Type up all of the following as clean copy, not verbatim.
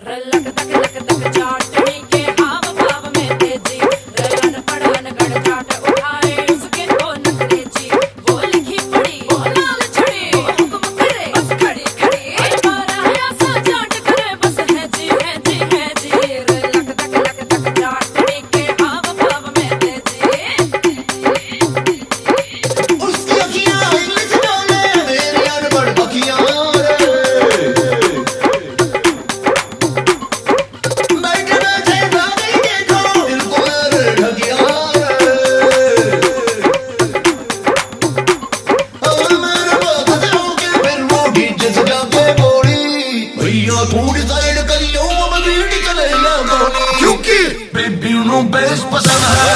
थोड़ी साइड करियो अब बीट चले ना गोली, क्योंकि बेबी नु बेस पसंद है।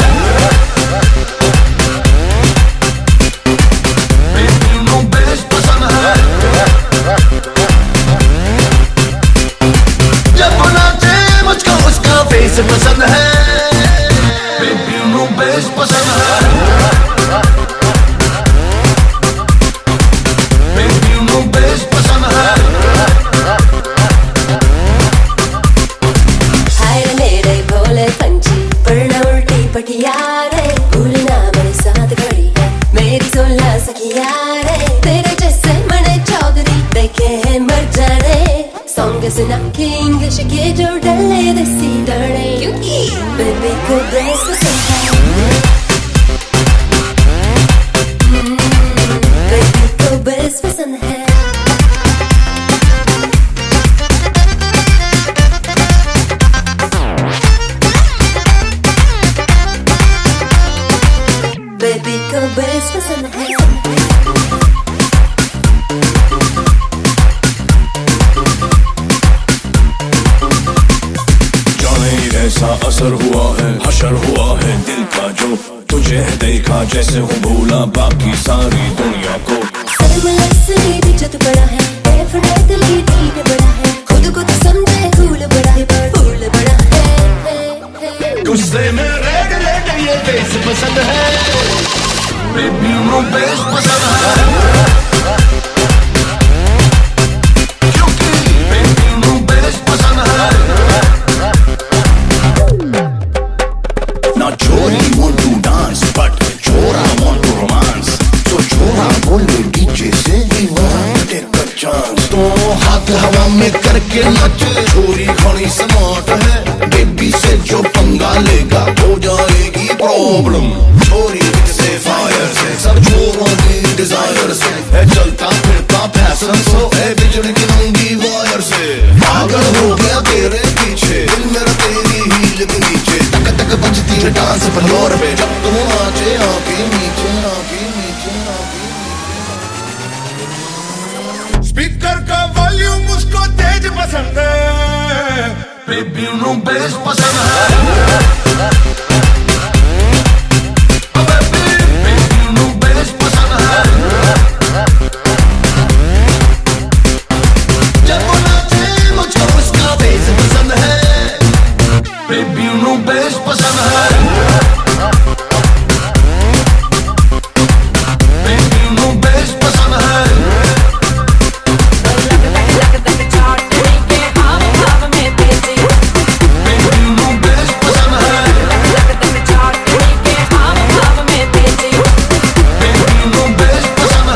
बेबी नु बेस पसंद है। जब नाचे मुझको उसका फेस पसंद है। बेबी नु बेस पसंद है। बेबी नु बेस पसंद है। पटिया रे भूलना मेरे साथ घड़ी है मेरी 16 सखिया रे तेरे जैसे मने चौधरी देखे हैं मर जाने सॉन्ग सुना के इंग्लिश के जो डले देसी डरे क्योंकि बेबी को बेस पसंद है। बेबी को बेस पसंद है। बेबी को बेस पसंद है। जाने ऐसा असर हुआ है, हशर हुआ है दिल का जो तुझे देखा जैसे हूँ भूला बाकी सारी दुनिया को। भी जत बड़ा है डेफिनेटली ठीक बड़ा है खुद को तो समझे फूल बड़ा है पर फूल बड़ा है। गुस्से में रेड रेड ये बेस पसंद है। बेबी नु बेस पसंद है। क्योंकि बेबी नु बेस पसंद है। Now Chori want to dance but Chora want to romance. So Chora बोले डीजे से we want to take a chance. तो हाथ हवा में करके नाचे छोरी घनी स्मार्ट है। बेबी से जो पंगा लेगा हो जाएगी प्रॉब्लम। छोरी से फायर से सब छोरों की डिजायर से है चलता फिरता फैशन सो है बिजली की लंबी वायर से पागल हो गया तेरे पीछे दिल मेरा तेरी हील के नीचे तक तक बजती है डांस फ्लोर पे जब तुम नाचे आके नीचे आके नीचे आके। स्पीकर का वॉल्यूम उसको तेज पसंद है। बेबी नु बेस पसंद है। बेबी नु बेस पसंद है। बेबी नु बेस पसंद है। बेबी नु बेस पसंद है। बेबी नु बेस पसंद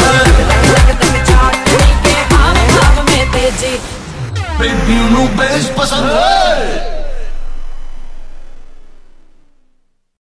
है। बेबी नु बेस पसंद है।